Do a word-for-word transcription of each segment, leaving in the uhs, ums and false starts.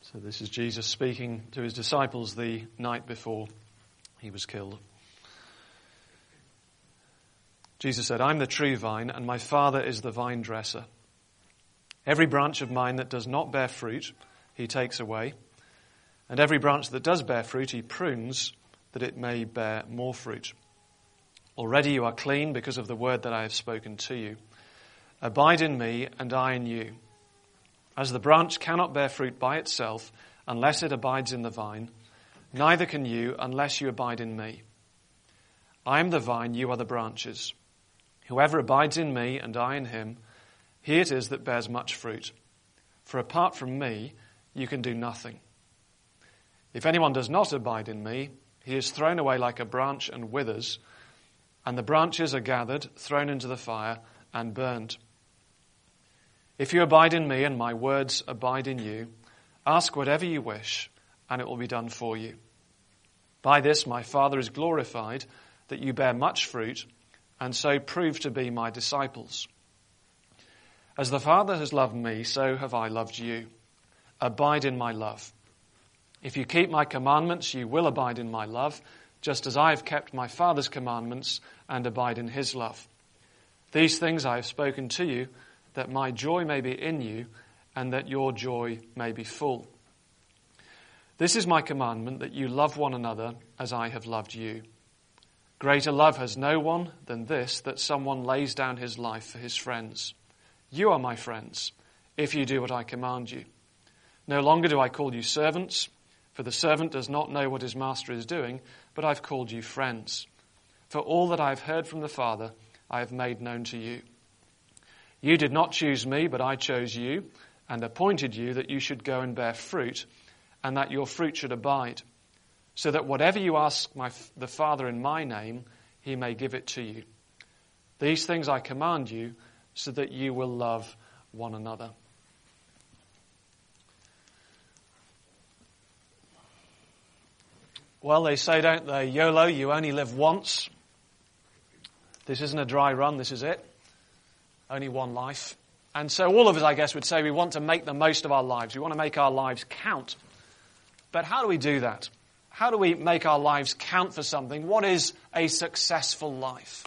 So this is Jesus speaking to his disciples the night before he was killed. Jesus said, "I'm the true vine, and my Father is the vine dresser. Every branch of mine that does not bear fruit, he takes away. And every branch that does bear fruit, he prunes, that it may bear more fruit. Already you are clean because of the word that I have spoken to you. Abide in me, and I in you. As the branch cannot bear fruit by itself unless it abides in the vine, neither can you unless you abide in me. I am the vine, you are the branches. Whoever abides in me and I in him, he it is that bears much fruit. For apart from me, you can do nothing. If anyone does not abide in me, he is thrown away like a branch and withers, and the branches are gathered, thrown into the fire, and burned. If you abide in me and my words abide in you, ask whatever you wish, and it will be done for you. By this my Father is glorified, that you bear much fruit, and so prove to be my disciples. As the Father has loved me, so have I loved you. Abide in my love. If you keep my commandments, you will abide in my love, just as I have kept my Father's commandments and abide in his love. These things I have spoken to you, that my joy may be in you, and that your joy may be full. This is my commandment, that you love one another as I have loved you. Greater love has no one than this, that someone lays down his life for his friends. You are my friends, if you do what I command you. No longer do I call you servants, for the servant does not know what his master is doing, but I've called you friends. For all that I have heard from the Father, I have made known to you. You did not choose me, but I chose you, and appointed you that you should go and bear fruit, and that your fruit should abide, so that whatever you ask my, the Father in my name, he may give it to you. These things I command you, so that you will love one another." Well, they say, don't they, YOLO, you only live once. This isn't a dry run, this is it. Only one life. And so all of us, I guess, would say we want to make the most of our lives. We want to make our lives count. But how do we do that? How do we make our lives count for something? What is a successful life?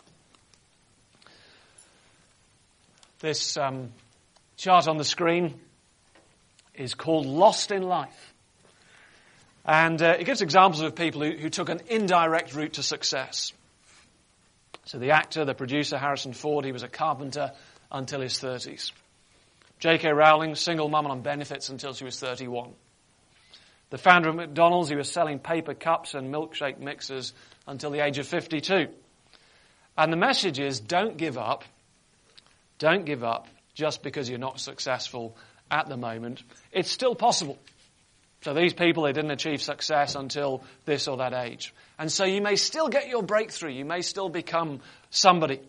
This um, chart on the screen is called Lost in Life. And uh, it gives examples of people who, who took an indirect route to success. So the actor, the producer, Harrison Ford, he was a carpenter until his thirties. J K Rowling, single mum on benefits until she was thirty-one. The founder of McDonald's, he was selling paper cups and milkshake mixers until the age of fifty-two. And the message is, don't give up. Don't give up just because you're not successful at the moment. It's still possible. So these people, they didn't achieve success until this or that age. And so you may still get your breakthrough. You may still become somebody.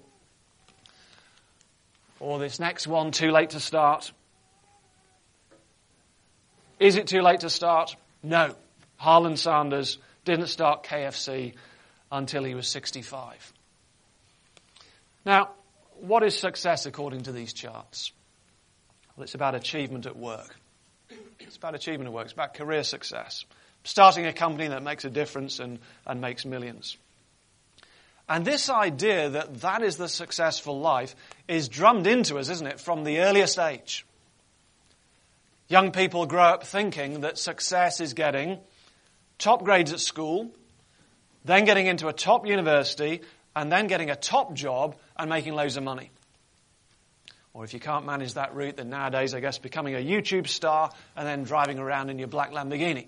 Or this next one, too late to start. Is it too late to start? No. Harlan Sanders didn't start K F C until he was sixty-five. Now, what is success according to these charts? Well, it's about achievement at work. It's about achievement at work. It's about career success. Starting a company that makes a difference and, and makes millions. And this idea that that is the successful life is drummed into us, isn't it, from the earliest age. Young people grow up thinking that success is getting top grades at school, then getting into a top university, and then getting a top job and making loads of money. Or if you can't manage that route, then nowadays, I guess, becoming a YouTube star and then driving around in your black Lamborghini.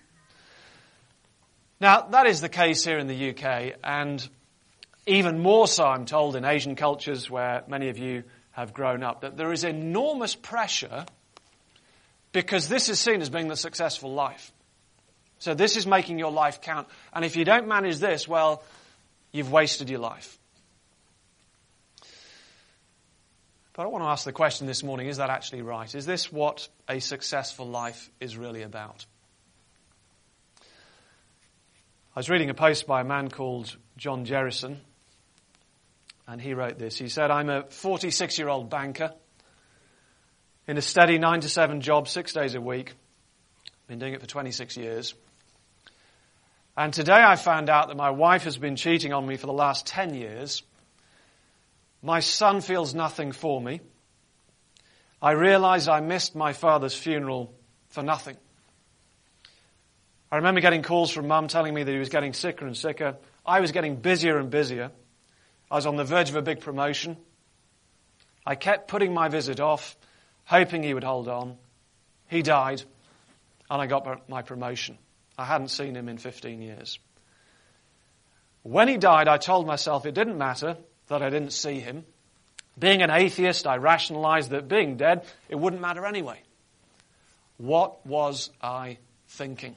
Now, that is the case here in the U K, and even more so, I'm told, in Asian cultures where many of you have grown up, that there is enormous pressure because this is seen as being the successful life. So this is making your life count. And if you don't manage this, well, you've wasted your life. But I want to ask the question this morning, is that actually right? Is this what a successful life is really about? I was reading a post by a man called John Jerrison, and he wrote this. He said, "I'm a forty-six-year-old banker in a steady nine to seven job, six days a week. Been doing it for twenty-six years. And today I found out that my wife has been cheating on me for the last ten years. My son feels nothing for me. I realized I missed my father's funeral for nothing. I remember getting calls from Mum telling me that he was getting sicker and sicker. I was getting busier and busier. I was on the verge of a big promotion. I kept putting my visit off, hoping he would hold on. He died, and I got my promotion. I hadn't seen him in fifteen years. When he died, I told myself it didn't matter that I didn't see him. Being an atheist, I rationalized that being dead, it wouldn't matter anyway. What was I thinking?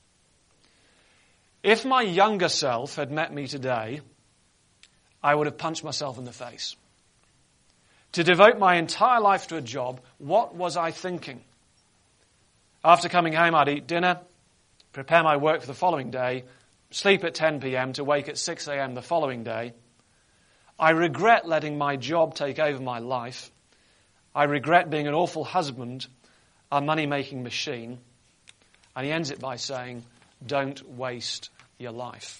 If my younger self had met me today, I would have punched myself in the face. To devote my entire life to a job, what was I thinking? After coming home, I'd eat dinner, prepare my work for the following day, sleep at ten p.m. to wake at six a.m. the following day. I regret letting my job take over my life. I regret being an awful husband, a money-making machine. And he ends it by saying, don't waste your life.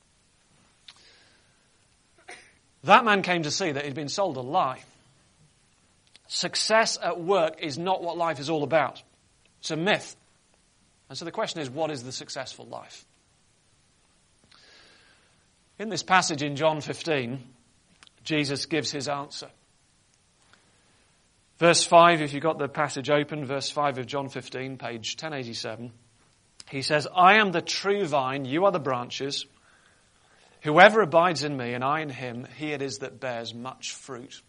That man came to see that he'd been sold a lie. Success at work is not what life is all about. It's a myth. And so the question is, what is the successful life? In this passage in John fifteen, Jesus gives his answer. Verse five, if you've got the passage open, verse five of John fifteen, page ten eighty-seven, he says, I am the true vine, you are the branches. Whoever abides in me and I in him, he it is that bears much fruit.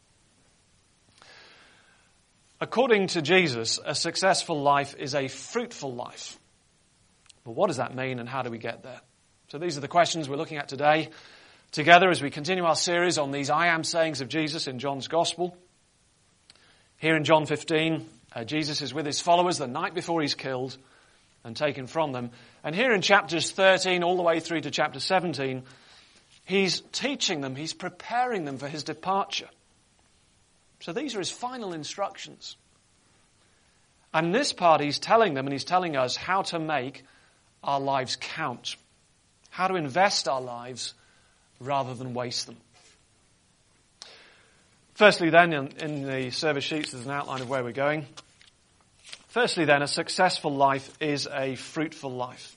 According to Jesus, a successful life is a fruitful life. But what does that mean and how do we get there? So these are the questions we're looking at today, together as we continue our series on these I am sayings of Jesus in John's Gospel. Here in John fifteen, uh, Jesus is with his followers the night before he's killed and taken from them. And here in chapters thirteen all the way through to chapter seventeen, he's teaching them, he's preparing them for his departure. So these are his final instructions. And in this part he's telling them and he's telling us how to make our lives count. How to invest our lives rather than waste them. Firstly then, in, in the service sheets there's an outline of where we're going. Firstly then, a successful life is a fruitful life.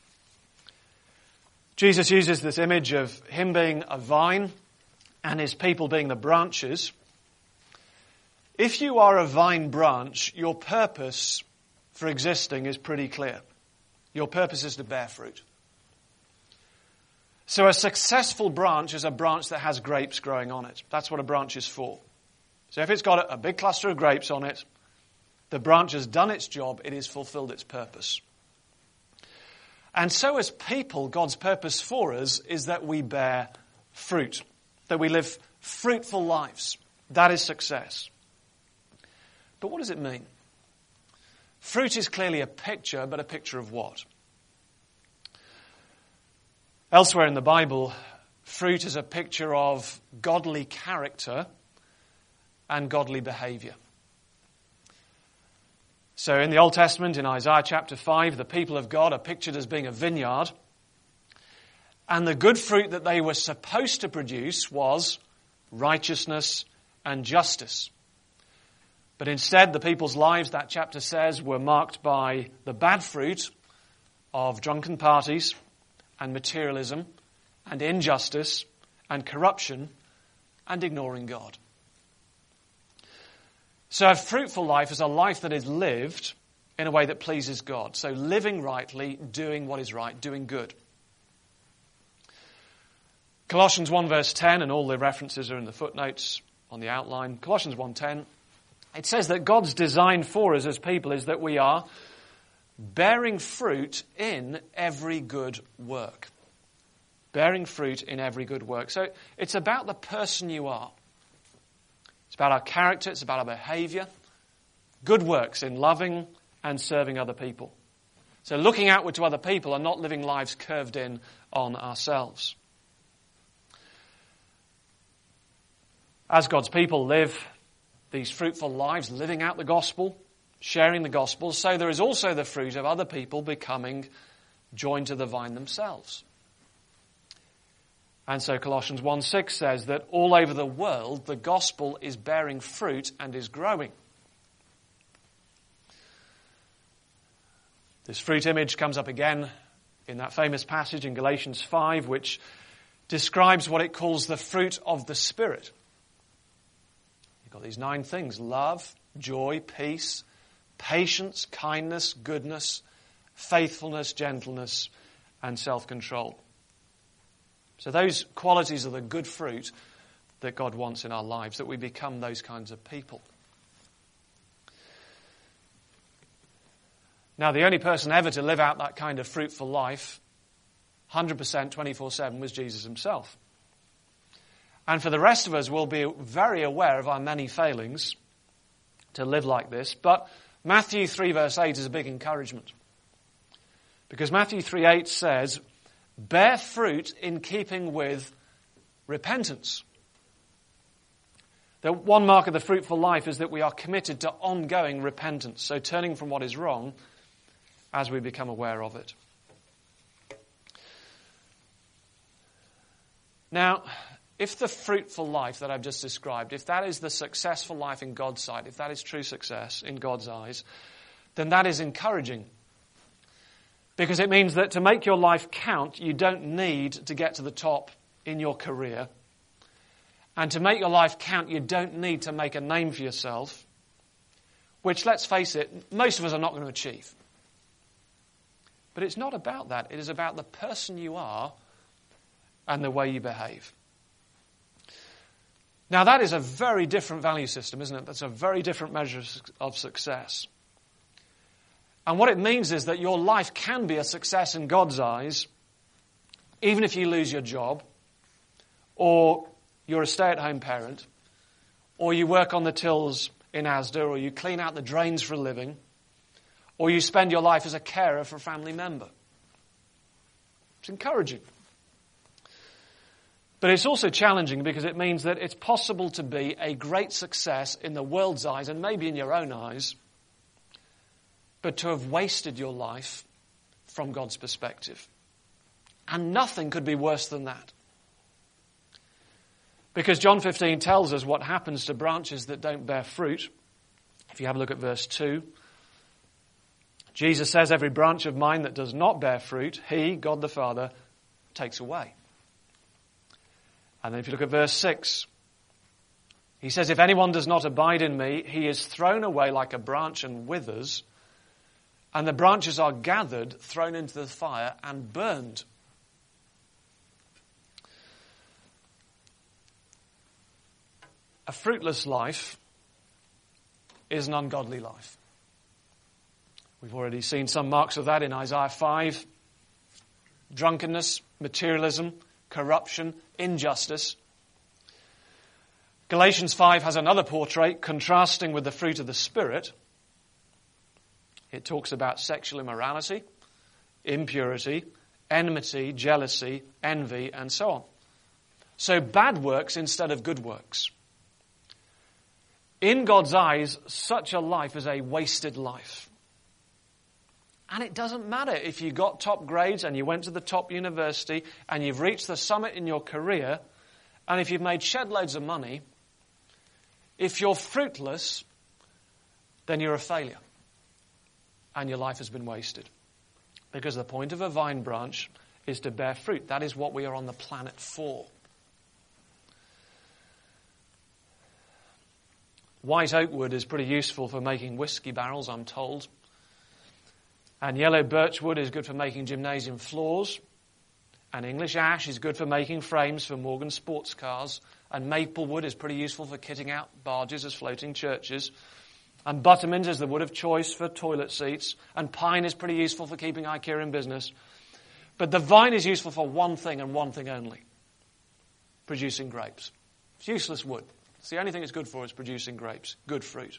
Jesus uses this image of him being a vine and his people being the branches. If you are a vine branch, your purpose for existing is pretty clear. Your purpose is to bear fruit. So a successful branch is a branch that has grapes growing on it. That's what a branch is for. So if it's got a big cluster of grapes on it, the branch has done its job, it has fulfilled its purpose. And so as people, God's purpose for us is that we bear fruit, that we live fruitful lives. That is success. But what does it mean? Fruit is clearly a picture, but a picture of what? Elsewhere in the Bible, fruit is a picture of godly character and godly behavior. So in the Old Testament, in Isaiah chapter five, the people of God are pictured as being a vineyard. And the good fruit that they were supposed to produce was righteousness and justice. But instead, the people's lives, that chapter says, were marked by the bad fruit of drunken parties and materialism and injustice and corruption and ignoring God. So a fruitful life is a life that is lived in a way that pleases God. So living rightly, doing what is right, doing good. Colossians one verse ten, and all the references are in the footnotes on the outline. Colossians one ten, it says that God's design for us as people is that we are bearing fruit in every good work. Bearing fruit in every good work. So it's about the person you are. It's about our character, it's about our behavior. Good works in loving and serving other people. So looking outward to other people and not living lives curved in on ourselves. As God's people live these fruitful lives, living out the gospel, sharing the gospel, so there is also the fruit of other people becoming joined to the vine themselves. And so Colossians one six says that all over the world the gospel is bearing fruit and is growing. This fruit image comes up again in that famous passage in Galatians five, which describes what it calls the fruit of the Spirit. You've got these nine things: love, joy, peace, patience, kindness, goodness, faithfulness, gentleness, and self-control. So those qualities are the good fruit that God wants in our lives, that we become those kinds of people. Now, the only person ever to live out that kind of fruitful life, one hundred percent twenty-four seven, was Jesus himself. And for the rest of us, we'll be very aware of our many failings to live like this. But Matthew three verse eight is a big encouragement. Because Matthew three eight says, bear fruit in keeping with repentance. The one mark of the fruitful life is that we are committed to ongoing repentance. So turning from what is wrong as we become aware of it. Now, if the fruitful life that I've just described, if that is the successful life in God's sight, if that is true success in God's eyes, then that is encouraging. Because it means that to make your life count, you don't need to get to the top in your career. And to make your life count, you don't need to make a name for yourself, which, let's face it, most of us are not going to achieve. But it's not about that. It is about the person you are and the way you behave. Now, that is a very different value system, isn't it? That's a very different measure of success. And what it means is that your life can be a success in God's eyes, even if you lose your job, or you're a stay-at-home parent, or you work on the tills in Asda, or you clean out the drains for a living, or you spend your life as a carer for a family member. It's encouraging. But it's also challenging because it means that it's possible to be a great success in the world's eyes, and maybe in your own eyes, but to have wasted your life from God's perspective. And nothing could be worse than that. Because John fifteen tells us what happens to branches that don't bear fruit. If you have a look at verse two, Jesus says, every branch of mine that does not bear fruit, he, God the Father, takes away. And then if you look at verse six, he says, if anyone does not abide in me, he is thrown away like a branch and withers, and the branches are gathered, thrown into the fire, and burned. A fruitless life is an ungodly life. We've already seen some marks of that in Isaiah five. Drunkenness, materialism, corruption, injustice. Galatians five has another portrait contrasting with the fruit of the Spirit. It talks about sexual immorality, impurity, enmity, jealousy, envy, and so on. So bad works instead of good works. In God's eyes, such a life is a wasted life. And it doesn't matter if you got top grades and you went to the top university and you've reached the summit in your career, and if you've made shed loads of money, if you're fruitless, then you're a failure. And your life has been wasted. Because the point of a vine branch is to bear fruit. That is what we are on the planet for. White oak wood is pretty useful for making whiskey barrels, I'm told. And yellow birch wood is good for making gymnasium floors. And English ash is good for making frames for Morgan sports cars. And maple wood is pretty useful for kitting out barges as floating churches. And buttermint is the wood of choice for toilet seats. And pine is pretty useful for keeping IKEA in business. But the vine is useful for one thing and one thing only. Producing grapes. It's useless wood. It's the only thing it's good for is producing grapes. Good fruit.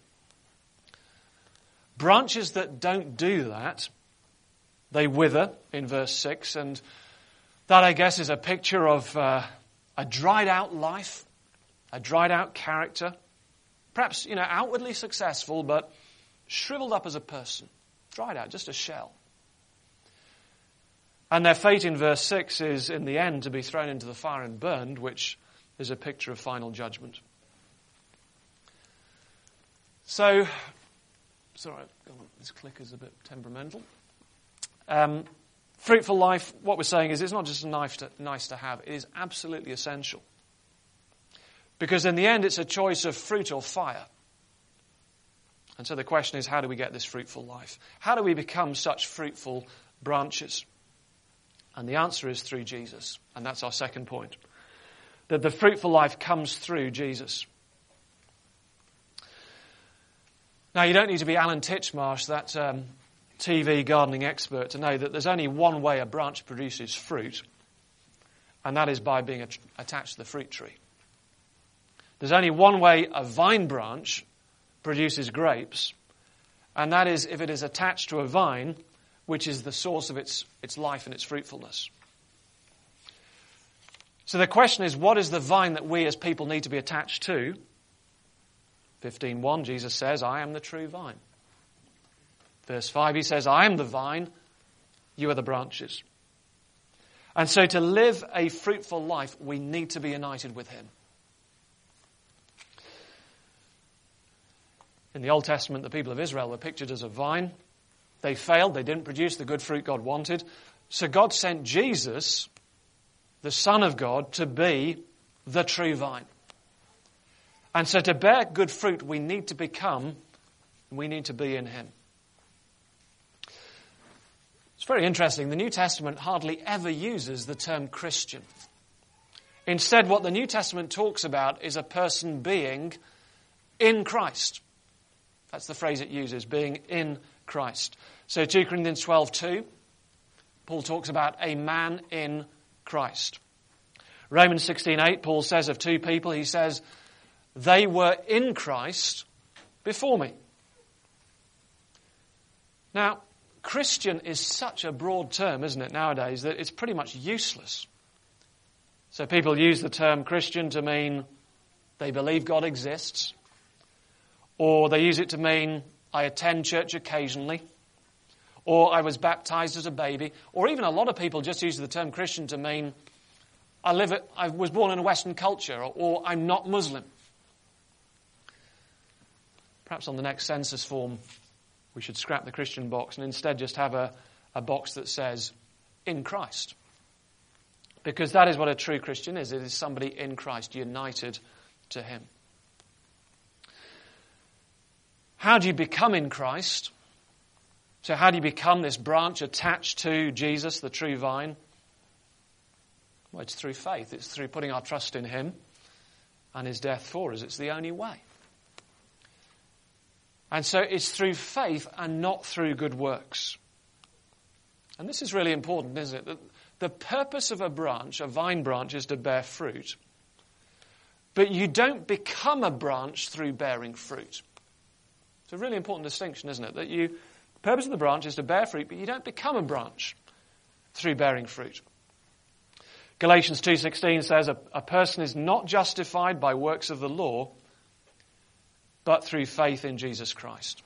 Branches that don't do that, they wither in verse six. And that, I guess, is a picture of uh, a dried out life. A dried out character. Perhaps, you know, outwardly successful, but shriveled up as a person, dried out, just a shell. And their fate in verse six is, in the end, to be thrown into the fire and burned, which is a picture of final judgment. So, sorry, this clicker's a bit temperamental. Um, fruitful life, what we're saying is it's not just a nice to, nice to have, it is absolutely essential. Because in the end, it's a choice of fruit or fire. And so the question is, how do we get this fruitful life? How do we become such fruitful branches? And the answer is through Jesus. And that's our second point. That the fruitful life comes through Jesus. Now, you don't need to be Alan Titchmarsh, that um, T V gardening expert, to know that there's only one way a branch produces fruit, and that is by being at- attached to the fruit tree. There's only one way a vine branch produces grapes, and that is if it is attached to a vine, which is the source of its, its life and its fruitfulness. So the question is, what is the vine that we as people need to be attached to? fifteen one, Jesus says, I am the true vine. Verse five, he says, I am the vine, you are the branches. And so to live a fruitful life, we need to be united with him. In the Old Testament, the people of Israel were pictured as a vine. They failed. They didn't produce the good fruit God wanted. So God sent Jesus, the Son of God, to be the true vine. And so to bear good fruit, we need to become, we need to be in him. It's very interesting. The New Testament hardly ever uses the term Christian. Instead, what the New Testament talks about is a person being in Christ. That's the phrase it uses, being in Christ. So two Corinthians twelve two, Paul talks about a man in Christ. Romans sixteen eight, Paul says of two people, he says, they were in Christ before me. Now, Christian is such a broad term, isn't it, nowadays, that it's pretty much useless. So people use the term Christian to mean they believe God exists, or they use it to mean I attend church occasionally, or I was baptized as a baby, or even a lot of people just use the term Christian to mean I live, at, I was born in a Western culture, or, or I'm not Muslim. Perhaps on the next census form, we should scrap the Christian box and instead just have a, a box that says, in Christ. Because that is what a true Christian is. It is somebody in Christ, united to him. How do you become in Christ? So how do you become this branch attached to Jesus, the true vine? Well, it's through faith. It's through putting our trust in him and his death for us. It's the only way. And so it's through faith and not through good works. And this is really important, isn't it? The purpose of a branch, a vine branch, is to bear fruit. But you don't become a branch through bearing fruit. It's a really important distinction, isn't it? That you, the purpose of the branch is to bear fruit, but you don't become a branch through bearing fruit. Galatians two sixteen says a, a person is not justified by works of the law, but through faith in Jesus Christ.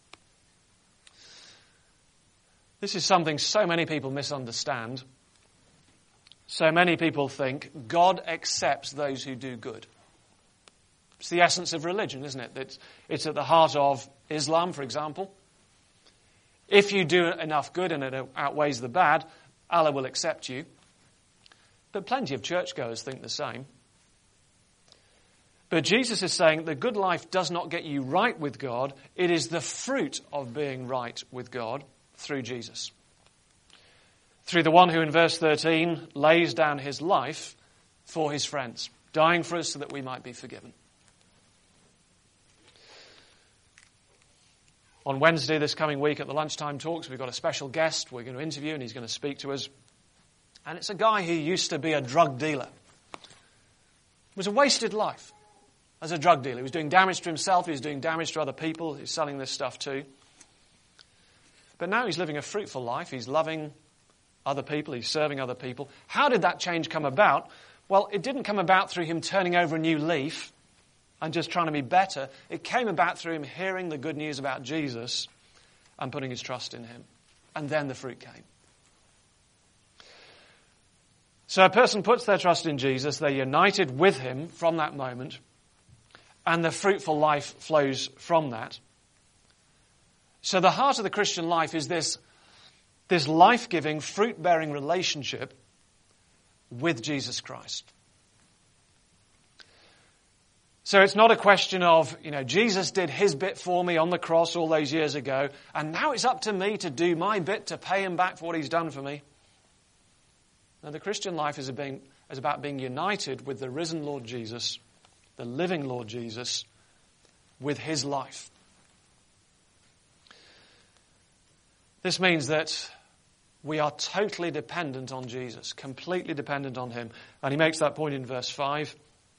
This is something so many people misunderstand. So many people think God accepts those who do good. It's the essence of religion, isn't it? It's, it's at the heart of Islam, for example. If you do enough good and it outweighs the bad, Allah will accept you. But plenty of churchgoers think the same. But Jesus is saying the good life does not get you right with God. It is the fruit of being right with God through Jesus. Through the one who in verse thirteen lays down his life for his friends, dying for us so that we might be forgiven. On Wednesday this coming week at the lunchtime talks, we've got a special guest we're going to interview and he's going to speak to us. And it's a guy who used to be a drug dealer. It was a wasted life as a drug dealer. He was doing damage to himself, he was doing damage to other people, he's selling this stuff too. But now he's living a fruitful life, he's loving other people, he's serving other people. How did that change come about? Well, it didn't come about through him turning over a new leaf and just trying to be better. It came about through him hearing the good news about Jesus and putting his trust in him. And then the fruit came. So a person puts their trust in Jesus, they're united with him from that moment, and the fruitful life flows from that. So the heart of the Christian life is this, this life-giving, fruit-bearing relationship with Jesus Christ. So it's not a question of, you know, Jesus did his bit for me on the cross all those years ago, and now it's up to me to do my bit to pay him back for what he's done for me. No, the Christian life is, being, is about being united with the risen Lord Jesus, the living Lord Jesus, with his life. This means that we are totally dependent on Jesus, completely dependent on him. And he makes that point in verse five.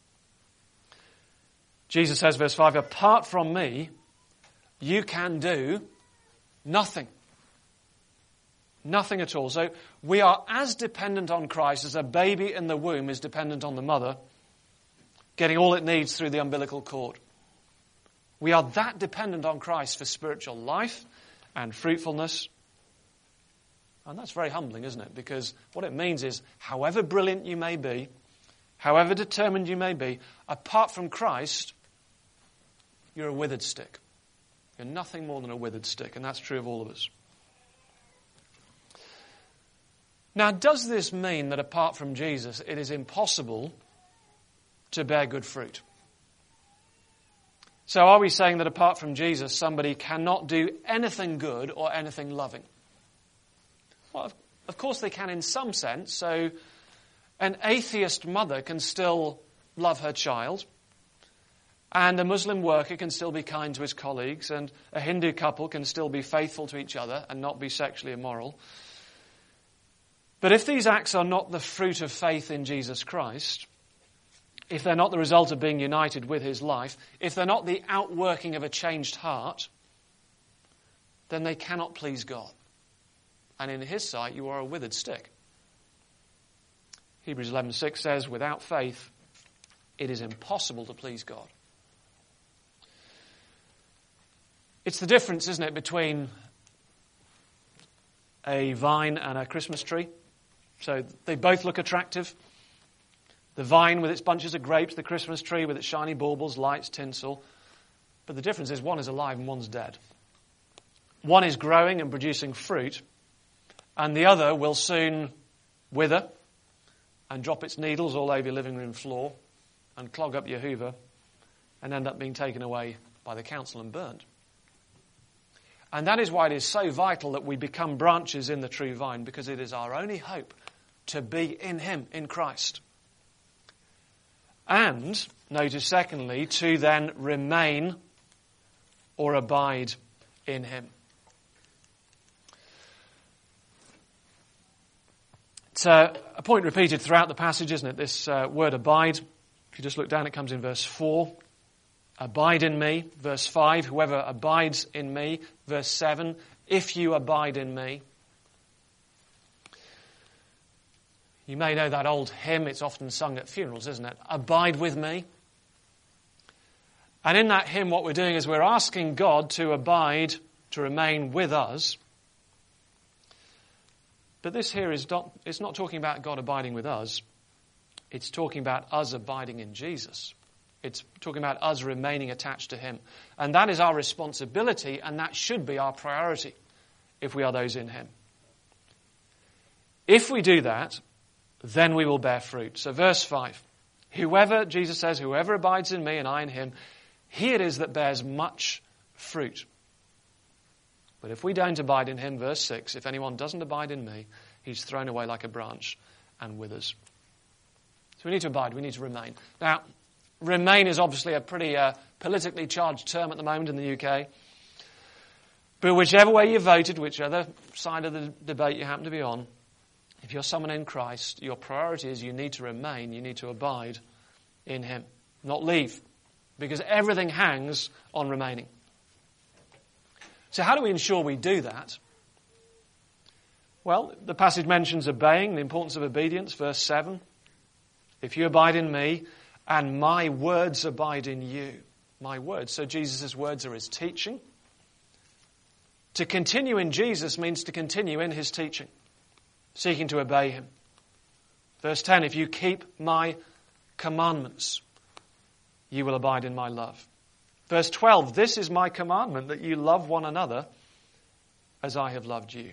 Jesus says, verse five, apart from me, you can do nothing. Nothing at all. So we are as dependent on Christ as a baby in the womb is dependent on the mother, getting all it needs through the umbilical cord. We are that dependent on Christ for spiritual life and fruitfulness. And that's very humbling, isn't it? Because what it means is, however brilliant you may be, however determined you may be, apart from Christ, you're a withered stick. You're nothing more than a withered stick, and that's true of all of us. Now, does this mean that apart from Jesus, it is impossible to bear good fruit? So are we saying that apart from Jesus, somebody cannot do anything good or anything loving? Well, of course they can in some sense. So an atheist mother can still love her child, and a Muslim worker can still be kind to his colleagues, and a Hindu couple can still be faithful to each other and not be sexually immoral. But if these acts are not the fruit of faith in Jesus Christ, if they're not the result of being united with his life, if they're not the outworking of a changed heart, then they cannot please God. And in his sight, you are a withered stick. Hebrews eleven six says, without faith, it is impossible to please God. It's the difference, isn't it, between a vine and a Christmas tree. So they both look attractive. The vine with its bunches of grapes, the Christmas tree with its shiny baubles, lights, tinsel. But the difference is one is alive and one's dead. One is growing and producing fruit, and the other will soon wither and drop its needles all over your living room floor and clog up your Hoover and end up being taken away by the council and burned. And that is why it is so vital that we become branches in the true vine, because it is our only hope to be in him, in Christ. And, notice secondly, to then remain or abide in him. It's a, a point repeated throughout the passage, isn't it? This uh, word abide. If you just look down, it comes in verse four. Abide in me. Verse five, whoever abides in me. Verse seven, if you abide in me. You may know that old hymn, it's often sung at funerals, isn't it? Abide with me. And in that hymn, what we're doing is we're asking God to abide, to remain with us. But this here is not, it's not talking about God abiding with us. It's talking about us abiding in Jesus. It's talking about us remaining attached to him. And that is our responsibility, and that should be our priority if we are those in him. If we do that, then we will bear fruit. So verse five, whoever, Jesus says, whoever abides in me and I in him, he it is that bears much fruit. But if we don't abide in him, verse six, if anyone doesn't abide in me, he's thrown away like a branch and withers. So we need to abide, we need to remain. Now, remain is obviously a pretty uh, politically charged term at the moment in the U K. But whichever way you voted, whichever side of the debate you happen to be on, if you're someone in Christ, your priority is you need to remain, you need to abide in him, not leave, because everything hangs on remaining. So how do we ensure we do that? Well, the passage mentions obeying, the importance of obedience, verse seven. If you abide in me and my words abide in you. My words. So Jesus' words are his teaching. To continue in Jesus means to continue in his teaching, seeking to obey him. Verse ten, if you keep my commandments, you will abide in my love. Verse twelve, this is my commandment, that you love one another as I have loved you.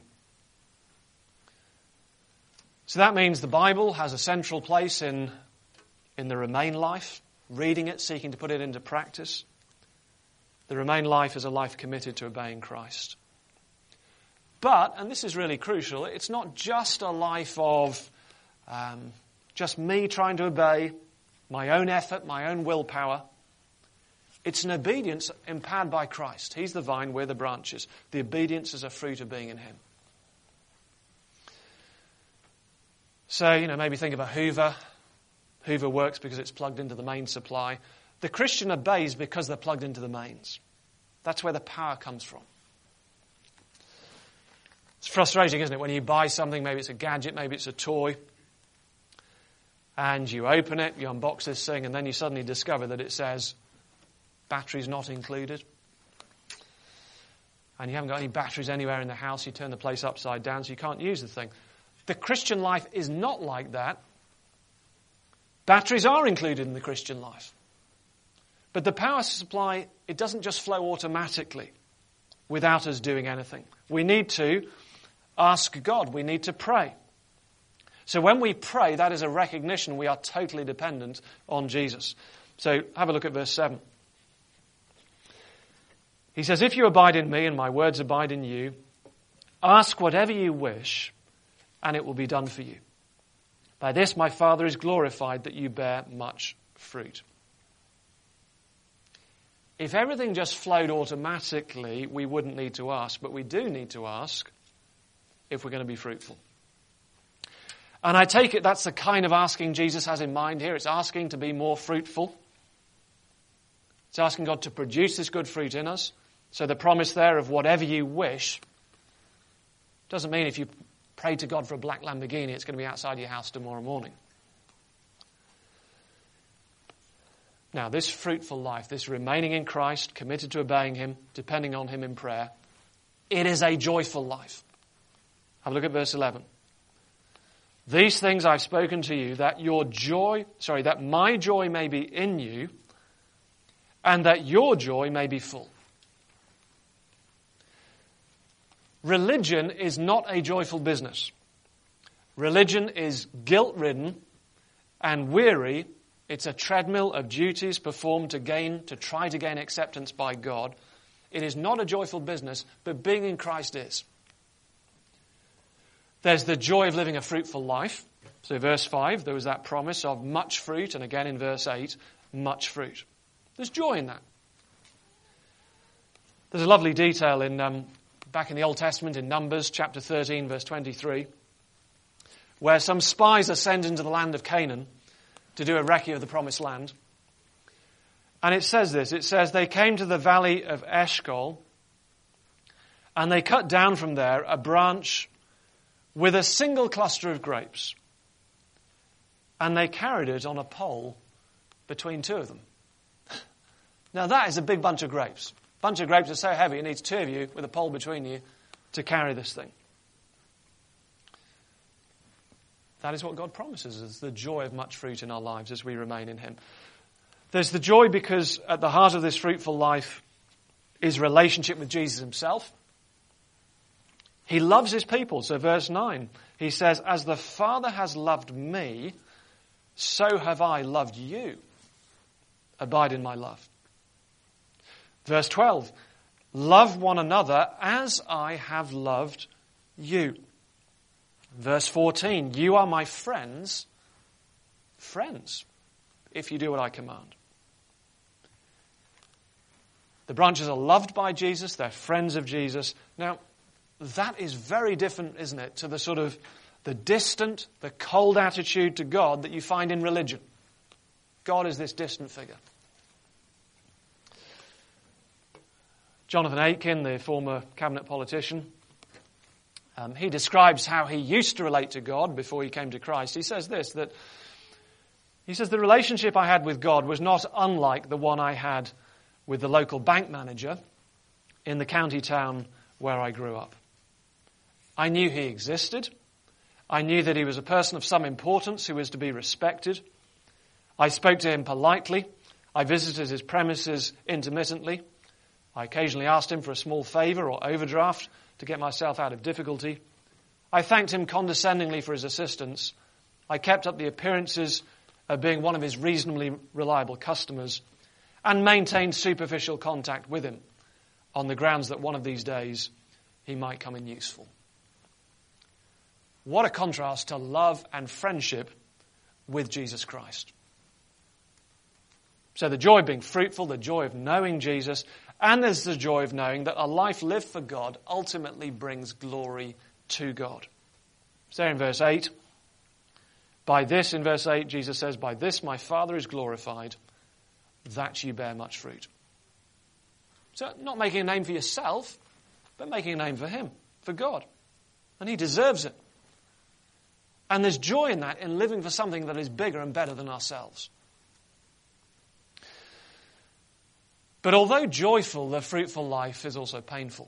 So that means the Bible has a central place in, in the Remain life, reading it, seeking to put it into practice. The Remain life is a life committed to obeying Christ. But, and this is really crucial, it's not just a life of um, just me trying to obey, my own effort, my own willpower. It's an obedience empowered by Christ. He's the vine, we're the branches. The obedience is a fruit of being in him. So, you know, maybe think of a Hoover. Hoover works because it's plugged into the main supply. The Christian obeys because they're plugged into the mains. That's where the power comes from. It's frustrating, isn't it, when you buy something, maybe it's a gadget, maybe it's a toy, and you open it, you unbox this thing, and then you suddenly discover that it says, batteries not included. And you haven't got any batteries anywhere in the house, you turn the place upside down so you can't use the thing. The Christian life is not like that. Batteries are included in the Christian life. But the power supply, it doesn't just flow automatically without us doing anything. We need to ask God. We need to pray. So when we pray, that is a recognition we are totally dependent on Jesus. So have a look at verse seven. He says, if you abide in me and my words abide in you, ask whatever you wish, and it will be done for you. By this my Father is glorified, that you bear much fruit. If everything just flowed automatically, we wouldn't need to ask, but we do need to ask if we're going to be fruitful. And I take it that's the kind of asking Jesus has in mind here. It's asking to be more fruitful. It's asking God to produce this good fruit in us. So the promise there of whatever you wish doesn't mean if you pray to God for a black Lamborghini, it's going to be outside your house tomorrow morning. Now, this fruitful life, this remaining in Christ, committed to obeying him, depending on him in prayer, it is a joyful life. Have a look at verse eleven. These things I've spoken to you, that your joy, sorry, that my joy may be in you, and that your joy may be full. Religion is not a joyful business. Religion is guilt-ridden and weary. It's a treadmill of duties performed to gain, to try to gain acceptance by God. It is not a joyful business, but being in Christ is. There's the joy of living a fruitful life. So verse five, there was that promise of much fruit, and again in verse eight, much fruit. There's joy in that. There's a lovely detail in um, back in the Old Testament in Numbers chapter thirteen, verse twenty-three, where some spies are sent into the land of Canaan to do a recce of the promised land. And it says this, it says, they came to the valley of Eshcol, and they cut down from there a branch with a single cluster of grapes, and they carried it on a pole between two of them. Now that is a big bunch of grapes. A bunch of grapes are so heavy, it needs two of you with a pole between you to carry this thing. That is what God promises us, the joy of much fruit in our lives as we remain in him. There's the joy because at the heart of this fruitful life is relationship with Jesus himself. He loves his people. So verse nine, he says, as the Father has loved me, so have I loved you. Abide in my love. Verse twelve, love one another as I have loved you. Verse fourteen, you are my friends, friends, if you do what I command. The branches are loved by Jesus, they're friends of Jesus. Now, that is very different, isn't it, to the sort of the distant, the cold attitude to God that you find in religion. God is this distant figure. Jonathan Aitken, the former cabinet politician, um, he describes how he used to relate to God before he came to Christ. He says this, that He says, the relationship I had with God was not unlike the one I had with the local bank manager in the county town where I grew up. I knew he existed. I knew that he was a person of some importance who was to be respected. I spoke to him politely. I visited his premises intermittently. I occasionally asked him for a small favour or overdraft to get myself out of difficulty. I thanked him condescendingly for his assistance. I kept up the appearances of being one of his reasonably reliable customers and maintained superficial contact with him on the grounds that one of these days he might come in useful. What a contrast to love and friendship with Jesus Christ. So the joy of being fruitful, the joy of knowing Jesus, and there's the joy of knowing that a life lived for God ultimately brings glory to God. So there in verse eight, by this, in verse eight, Jesus says, by this my Father is glorified, that you bear much fruit. So not making a name for yourself, but making a name for him, for God. And he deserves it. And there's joy in that, in living for something that is bigger and better than ourselves. But although joyful, the fruitful life is also painful.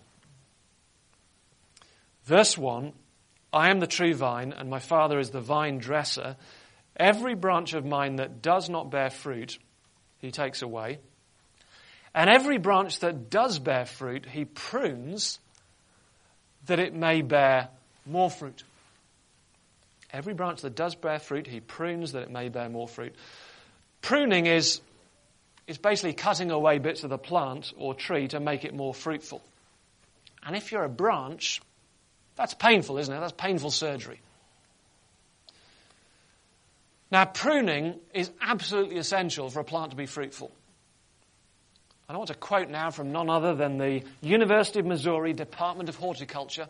Verse one, I am the true vine, and my Father is the vine dresser. Every branch of mine that does not bear fruit, he takes away. And every branch that does bear fruit, he prunes, that it may bear more fruit. Every branch that does bear fruit, he prunes, that it may bear more fruit. Pruning is, is basically cutting away bits of the plant or tree to make it more fruitful. And if you're a branch, that's painful, isn't it? That's painful surgery. Now, pruning is absolutely essential for a plant to be fruitful. And I want to quote now from none other than the University of Missouri Department of Horticulture.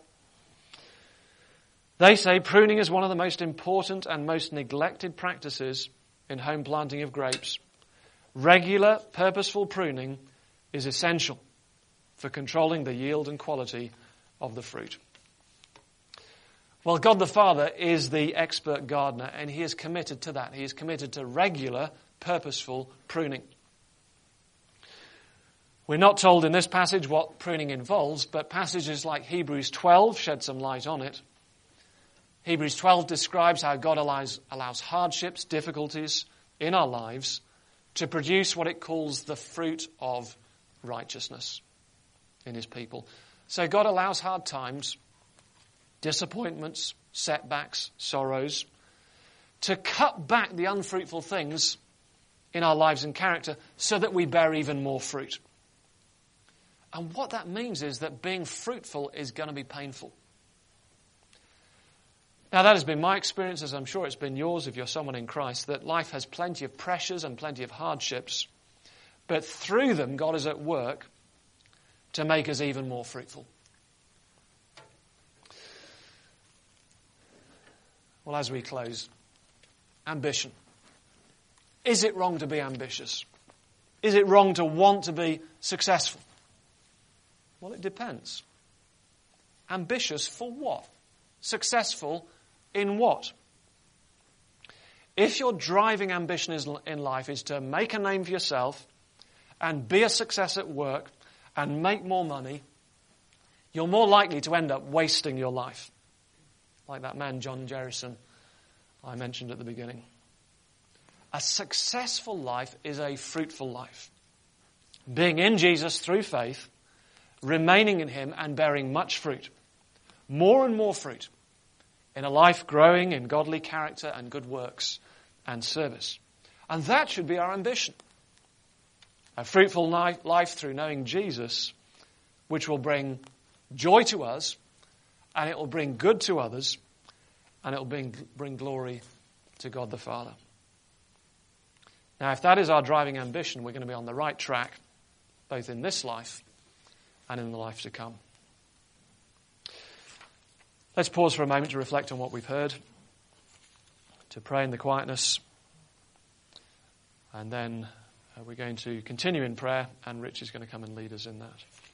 They say pruning is one of the most important and most neglected practices in home planting of grapes. Regular, purposeful pruning is essential for controlling the yield and quality of the fruit. Well, God the Father is the expert gardener, and he is committed to that. He is committed to regular, purposeful pruning. We're not told in this passage what pruning involves, but passages like Hebrews twelve shed some light on it. Hebrews twelve describes how God allows, allows hardships, difficulties in our lives to produce what it calls the fruit of righteousness in his people. So God allows hard times, disappointments, setbacks, sorrows, to cut back the unfruitful things in our lives and character so that we bear even more fruit. And what that means is that being fruitful is going to be painful. Now, that has been my experience, as I'm sure it's been yours if you're someone in Christ, that life has plenty of pressures and plenty of hardships, but through them God is at work to make us even more fruitful. Well, as we close, ambition. Is it wrong to be ambitious? Is it wrong to want to be successful? Well, it depends. Ambitious for what? Successful in what? If your driving ambition is, in life is to make a name for yourself and be a success at work and make more money, you're more likely to end up wasting your life. Like that man, John Jerison, I mentioned at the beginning. A successful life is a fruitful life. Being in Jesus through faith, remaining in him and bearing much fruit. More and more fruit in a life growing in godly character and good works and service. And that should be our ambition. A fruitful life through knowing Jesus, which will bring joy to us, and it will bring good to others, and it will bring, bring glory to God the Father. Now, if that is our driving ambition, we're going to be on the right track, both in this life and in the life to come. Let's pause for a moment to reflect on what we've heard, to pray in the quietness, and then we're going to continue in prayer, and Rich is going to come and lead us in that.